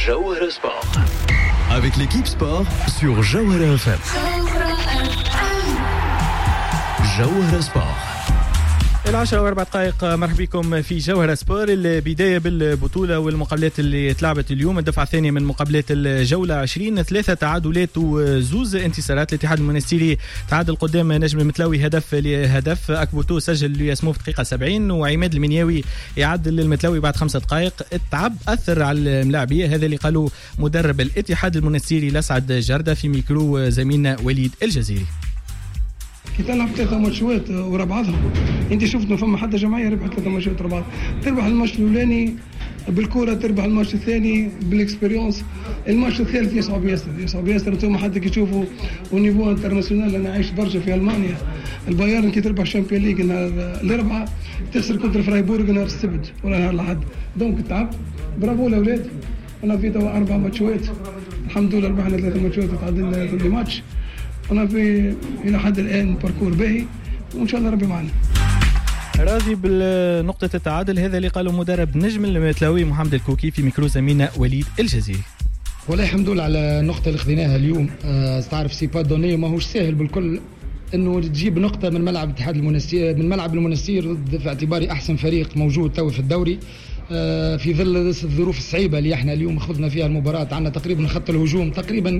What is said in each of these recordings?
Jawhara Sport. Avec l'équipe sport sur Jawhara FM. Jawhara Sport. 10:04 مرحبا بكم في جوهرة سبور. البداية بالبطولة والمقابلات اللي تلعبت اليوم. الدفعة الثانية من مقابلات الجولة 20، 3 تعادلات وزوز انتصارات. الاتحاد المنستيري تعادل قدام نجم المتلاوي هدف لهدف. أكبوتو سجل لياسمو في دقيقة 70، وعماد المنياوي يعدل للمتلاوي بعد 5 دقائق. التعب أثر على الملاعبية، هذا اللي قالوا مدرب الاتحاد المنستيري لسعد جردة في ميكرو زميلنا وليد الجزيري. كي تلعب 3 ماتشات ورا بعضهم، انت شفت ما فما حتى جمعيه ربحت 3 ماتشات ورا بعض. تربح الماتش الاولاني بالكره، تربح الماتش الثاني بالاكسبيريونس، الماتش الثالث يصعب ياسر. انتم حتى كي تشوفوا ونيفو انترناسيونال، انا عايش برشا في المانيا. البايرن كي تربح الشامبيون ليج نهار الاربعاء، تخسر كونتر فرايبورغ نهار السبت ولا نهار الاحد. دونك تعب. برافو الاولاد. انا في توا 4 ماتشات الحمد لله، ربحنا 3 ماتشات وتعادلنا كل ماتش. أنا في إلى حد الآن باركور باهي، وإن شاء الله ربي معنا. راضي بالنقطة التعادل، هذا اللي قاله مدرب نجم المتلاوي محمد الكوكي في ميكرو زميلنا وليد الجزيري. والله الحمد لله على النقطة اللي خذيناها اليوم. تعرف سي با دوني، ماهوش سهل بالكل انه تجيب نقطة من ملعب الاتحاد المنستير، من ملعب المنستير ضد في اعتباري احسن فريق موجود تو في الدوري، في ظل الظروف الصعيبة اللي احنا اليوم خذنا فيها المباراة. عندنا تقريبا خط الهجوم تقريبا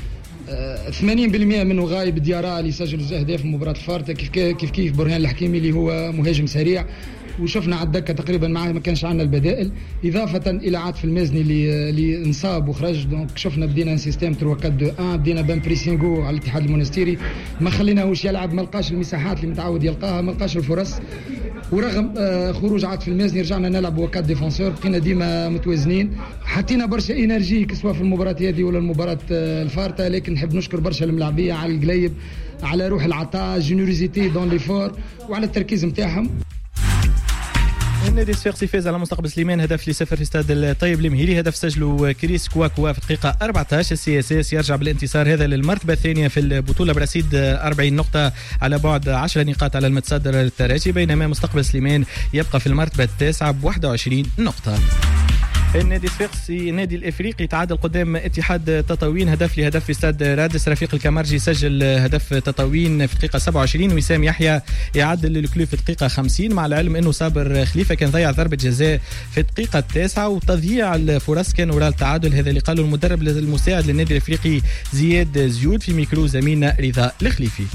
80% منه غايب. ديارا اللي سجل أهداف في مباراة الفارتا، كيف برهان الحكيمي اللي هو مهاجم سريع، وشفنا على الدكة تقريبا معاه ما كانش عندنا البدائل، إضافة إلى عاطف المازني اللي انصاب وخرج. دونك شفنا بدينا سيستم 3-4-2-1، بدينا بان بريسينغو على الاتحاد المنستيري، ما خليناهوش يلعب، ما لقاش المساحات اللي متعود يلقاها، ما لقاش الفرص. ورغم خروج عاطف المازني رجعنا نلعب وكاد ديفونسور، بقينا ديما متوازنين. حطينا برشا انرجي سواء في المباراة هذه ولا المباراة الفارتا، لكن نحب نشكر برشا الملاعبية على القليب، على روح العطاء، جينيروزيتي دون ليفور، وعلى التركيز نتاعهم. النادي الصفاقسي فاز على مستقبل سليمان هدف لصفر في استاد الطيب المهيري. هدف سجله كريس كواكوا في الدقيقة 14. السي اس اس يرجع بالانتصار هذا للمرتبة الثانية في البطولة برصيد 40 نقطة على بعد 10 نقاط على المتصدر الترجي، بينما مستقبل سليمان يبقى في المرتبة التاسعة ب 21 نقطة. النادي الصفاقسي النادي الافريقي تعادل قدام اتحاد تطاوين هدف لهدف في استاد رادس. رفيق الكمرجي سجل هدف تطاوين في الدقيقه 27، وسام يحيى يعدل للكلوب في الدقيقه 50، مع العلم انه صابر خليفه كان ضيع ضربه جزاء في الدقيقه 9، وتضييع الفرص كان وراء التعادل. هذا اللي قاله المدرب المساعد للنادي الافريقي زياد زيود في ميكرو زميلنا رضا الخليفي.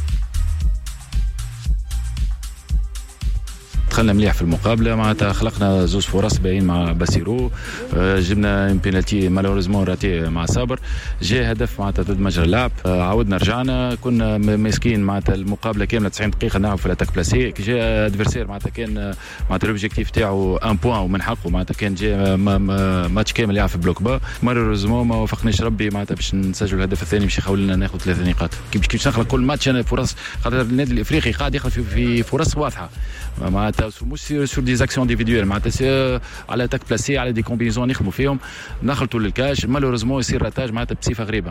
دخلنا مليح في المقابله، معناتها خلقنا زوج فرص باين مع باسيرو، جبنا بينالتي مالوريزمون راتي مع صابر، جاء هدف معناتها ضد مجرى اللعب، عاودنا رجعنا، كنا ماسكين معناتها المقابله كامله 90 دقيقه نلعب في الاتاك بلاسي. كي جاء ادفيرسير معناتها كان معناتها الاوبجيكتيف تاعو 1 بوان ومن حقه، معناتها كان جاء ماتش كامل يلعب في بلوك با، مالوريزمون ما وفقناش ربي معناتها باش نسجل الهدف الثاني باش يخول لنا ناخذ 3 نقاط. كيف نخلق كل ماتش انا فرص، خاطر النادي الافريقي قاعد يخلق في فرص واضحه، معناتها مش سور دي زاكسيون ديفيدويل، معناتها على اتاك بلاسي، على دي كومبينيزون نخدموا فيهم، نخلطوا للكاش، مالوريزمون يصير راتاج معناتها بصفه غريبه.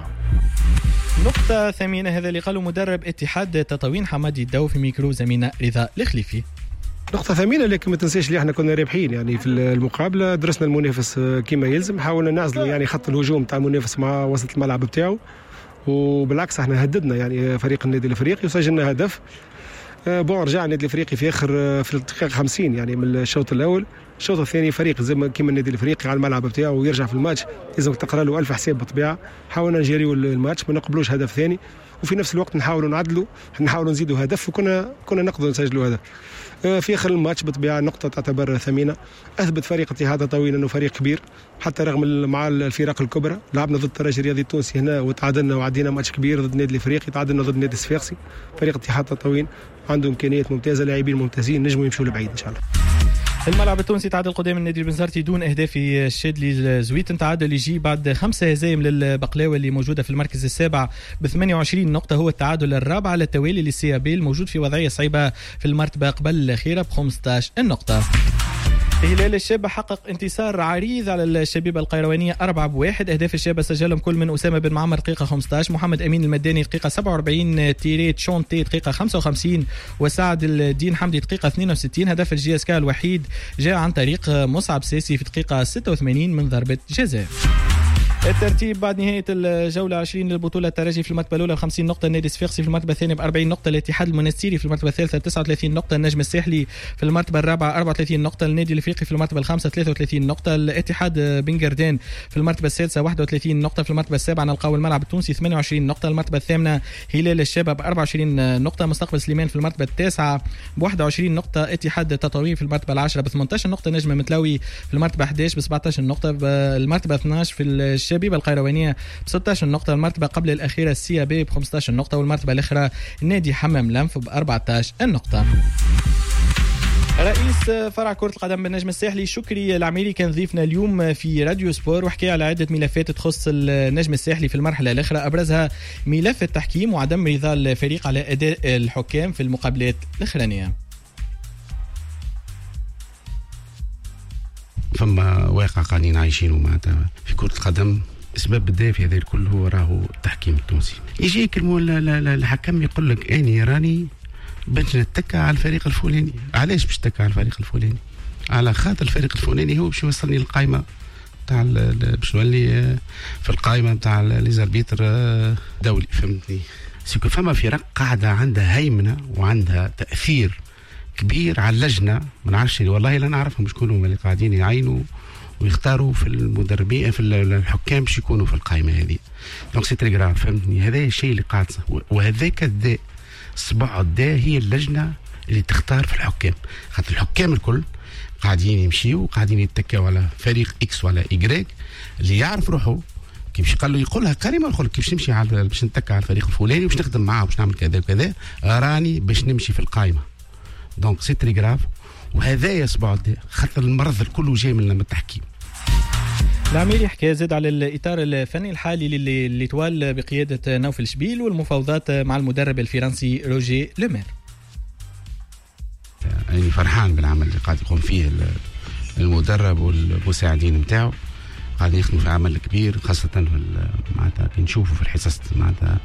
نقطة ثمينة، هذا اللي قاله مدرب اتحاد تطاوين حمادي الدو في ميكرو زميلنا رضا الخليفي. نقطة ثمينة، لكن ما تنساش اللي احنا كنا رابحين يعني في المقابلة، درسنا المنافس كما يلزم، حاولنا نعزل يعني خط الهجوم تاع المنافس مع وسط الملعب بتاعه، وبالعكس احنا هددنا يعني فريق النادي الافريقي وسجلنا هدف. رجع النادي الافريقي في اخر في الدقيقه 50 يعني من الشوط الاول. الشوط الثاني فريق زي ما كيما النادي الافريقي على الملعب بتاعه ويرجع في الماتش لازم تقرا له 1000 حساب بالطبيعه. حاولنا نجريو الماتش، ما نقبلوش هدف ثاني، وفي نفس الوقت نحاولوا نعدلوا، نحاولوا نزيدوا هدف، وكنا نقدروا نسجلوا هدف. في اخر الماتش بالطبيعه نقطه تعتبر ثمينه. اثبت فريق اتحاد تطاوين انه فريق كبير حتى رغم مع الفرق الكبرى. لعبنا ضد الترجي الرياضي التونسي هنا وتعادلنا، وعدينا ماتش كبير ضد النادي الافريقي، تعادلنا ضد النادي الصفاقسي. فريق اتحاد تطاوين عنده امكانيات ممتازه، لاعبين ممتازين، نجموا يمشوا لبعيد ان شاء الله. الملعب التونسي تعادل قدام النادي البنزرتي دون اهداف الشادلي زويت. تعادل يجي بعد 5 هزايم للبقلاوه اللي موجوده في المركز السابع ب 28 نقطه. هو التعادل الرابع على التوالي للسي بي الموجود في وضعيه صعيبه في المرتبه قبل الاخيره ب 15 نقطه. هلال الشابة حقق انتصار عريض على الشبيبة القيروانية 4-1. أهداف الشابة سجلهم كل من أسامة بن معمر دقيقة 15، محمد أمين المداني دقيقة 47، تيريت شونتي دقيقة 55، وسعد الدين حمدي دقيقة 62. هدف الجي اس كا الوحيد جاء عن طريق مصعب ساسي في دقيقة 86 من ضربة جزاء. الترتيب بعد نهاية الجولة 20 للبطولة: الترجي في المرتبة الأولى 50 نقطة، النادي الصفاقسي في المرتبة الثانية ب40 نقطة، الاتحاد المنستيري في المرتبة الثالثة 39 نقطة، النجم الساحلي في المرتبة الرابعة 34 نقطة، النادي الإفريقي في المرتبة الخامسة 33 نقطة، الاتحاد بن قردان في المرتبة السادسة 31 نقطة، في المرتبة السابعة نلقاو الملعب التونسي 28 نقطة، المرتبة الثامنة هلال الشباب 24 نقطة، مستقبل سليمان في المرتبة التاسعة ب 21 نقطة، اتحاد تطاوين في المرتبة العاشرة ب 18 نقطة، نجم متلاوي في المرتبة 11 ب 17 نقطة، المرتبة 12 في الشبيبة القيروانية ب 16 نقطة، المرتبة قبل الأخيرة السيابي ب 15 نقطة، والمرتبة الأخرى النادي حمام لنف ب 14 نقطة. رئيس فرع كرة القدم بالنجم الساحلي شكري العميري كان ضيفنا اليوم في راديو سبور، وحكي على عدة ملفات تخص النجم الساحلي في المرحلة الأخرى، أبرزها ملف التحكيم وعدم رضا الفريق على أداء الحكام في المقابلات الأخرانية. فما واقع قاعدين عايشينه معناتها في كرة القدم، السبب الدافع هذا الكل هو راهو التحكيم التونسي. يجيك الحكم يقول لك اني راني باش نتكى على الفريق الفلاني. علاش باش تتكى على الفريق الفلاني؟ على خاطر الفريق الفلاني هو باش يوصلني القائمه تاع باش نولي في القائمه تاع لي زاربيتر دولي. فهمتني؟ سيكو فما فرق قاعده عندها هيمنه وعندها تاثير كبير على اللجنه، ما نعرفش والله لا نعرفهم شكون هما اللي قاعدين يعينوا ويختاروا في المدربين في الحكام باش يكونوا في القائمه هذه. دونك سي تري غراف. فهمتني؟ هذا الشيء اللي قاعد، وهذاك الداء صباع الداء هي اللجنه اللي تختار في الحكام، خاطر الحكام الكل قاعدين يمشيوا قاعدين يتكاو على فريق اكس ولا ايغريك اللي يعرف روحه كيفاش قال له يقولها كريمه، يقول كيفاش نمشي على باش نتكى على الفريق الفلاني وباش نخدم معاه وباش نعمل كذا وكذا، راني باش نمشي في القائمه. دونك سي تري غراف، وهذا يصبع الداء خاطر المرض الكل جاي من التحكيم. العميري يحكي زاد على الإطار الفني الحالي اللي توال بقيادة نوفل شبيل والمفاوضات مع المدرب الفرنسي روجي لومير. يعني فرحان بالعمل اللي قاعد يقوم فيه المدرب والمساعدين نتاعو، قاعد يخدموا في عمل كبير، خاصة معناتها كي نشوفوا في الحصص معناتها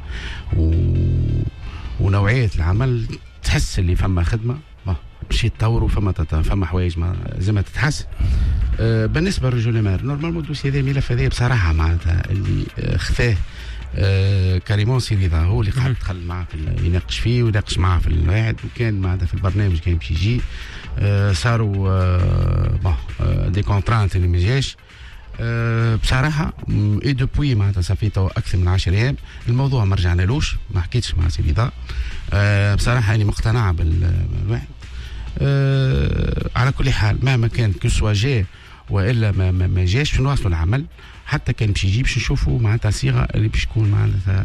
ونوعية العمل تحس اللي فما خدمة باش يتطوروا، فما حوايج زي ما تتحسن. بالنسبه لرجل مار نورمالمون الدوسي هذا الملف هذا بصراحه معناتها اللي خفاه كريمون سي رضا هو اللي قاعد يدخل معاه يناقش فيه ويناقش معاه في الواحد، وكان معناتها في البرنامج كان باش يجي صاروا دي كونترانت اللي ما جاش بصراحه. اي دوبوي معناتها صافي تو اكثر من 10 ايام الموضوع ما رجعنالوش، ما حكيتش مع سي رضا بصراحه اني مقتنعه بالواحد. على كل حال مهما كان كسوا جاء والا ما جاش باش نواصلوا العمل، حتى كان باش يجي باش نشوفوا معناتها صيغه اللي باش تكون معناتها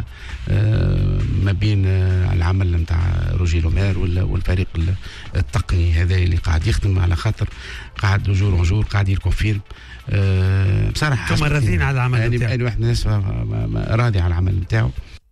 ما بين العمل نتاع روجي لومير والفريق التقني هذا اللي قاعد يخدم، على خاطر قاعد جور اون جور قاعد يكونفيرم بصراحه. انتم راضيين على العمل نتاعو؟ يعني واحد الناس راضي على العمل نتاعو.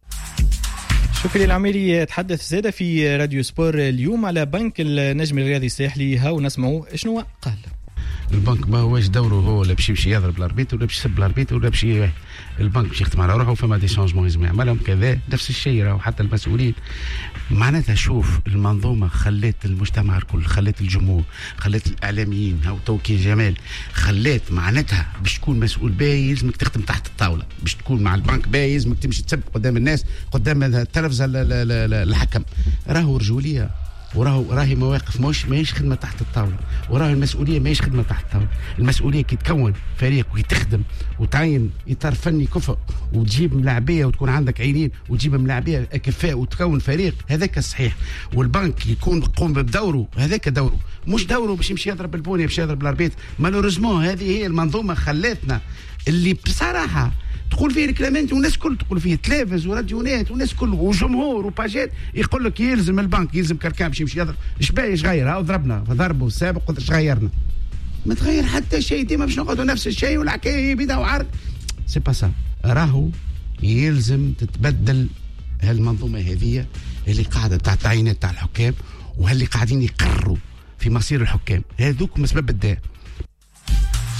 شكري العميري تحدث زاده في راديو سبور اليوم على بنك النجم الرياضي الساحلي، هاو نسمعوا شنو قال. البنك ما هوش دوره هو لا باش يمشي يضرب الاربيت ولا باش يسب الاربيت ولا باش البنك باش يخدم على روحه، فما دي شونجمون لازم يعملهم كذا. نفس الشيء راهو حتى المسؤولين معناتها. شوف المنظومه خلات المجتمع الكل، خلات الجمهور، خلات الاعلاميين، هاو توكي جمال خلات معناتها باش تكون مسؤول باهي لازمك تخدم تحت الطاوله، باش تكون مع البنك باهي لازمك تمشي تسب قدام الناس قدام التلفزه الحكم. راهو رجوليه راهي مواقف ماهيش خدمه تحت الطاوله، وراهي المسؤوليه ماهيش خدمه تحت الطاوله. المسؤوليه كي تكون فريق وتخدم وتعين اطار فني كفء وتجيب ملاعبيه وتكون عندك عينين وتجيب ملاعبيه اكفاء وتكون فريق، هذاك الصحيح. والبنك يكون يقوم بدوره، هذاك دوره، مش دوره باش يمشي يضرب البونيه باش يضرب الاربيت. مالوريزمون هذه هي المنظومه خلاتنا اللي بصراحه تقول فيه ريكلامنت والناس كل تقول فيه تلفز وراديونات والناس كل وجمهور وباجات يقول لك يلزم البنك يلزم كركان باش يمشي يضرب. ايش باهي ايش غير؟ هاو ضربنا ضربوا السابق ايش غيرنا؟ ما تغير حتى شيء، ديما باش نقعدوا نفس الشيء والحكايه بدا وعرض. سي با سا، راهو يلزم تتبدل هالمنظومه هذه اللي قاعده تاع التعيينات تاع الحكام وهاللي قاعدين يقرروا في مصير الحكام، هذوك مسبب الداء.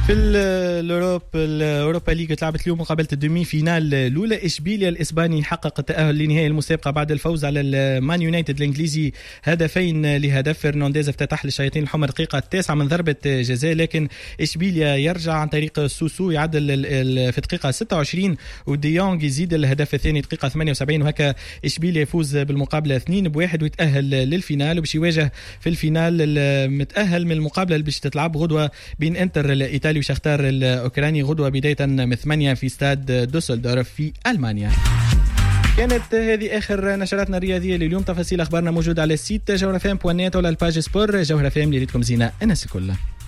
في الأوروبا ليج تلعبت اليوم مقابلة الدومي فينال الأولى. إشبيليا الإسباني حقق التأهل لنهائي المسابقة بعد الفوز على المان يونايتد الإنجليزي هدفين لهدف. فرنانديز افتتح للشياطين الحمر دقيقة 9 من ضربة جزاء، لكن إشبيليا يرجع عن طريق سوسو يعدل في دقيقة 26 وديونغ يزيد الهدف الثاني دقيقة 78، وهكا إشبيليا يفوز بالمقابلة 2-1 ويتأهل للفينال، وباش يواجه في الفينال المتأهل من المقابلة اللي باش تتلعب غدوة بين انتر الإيطالي وشختار الأوكراني غدوة بداية من 8 في استاد دوسلدورف في ألمانيا. كانت هذه آخر نشراتنا الرياضية لليوم. تفاصيل أخبارنا موجودة على السيت جوهرفم.net ولا الباج سبور. جوهرفم اللي ريتكم زينة الناس كلها.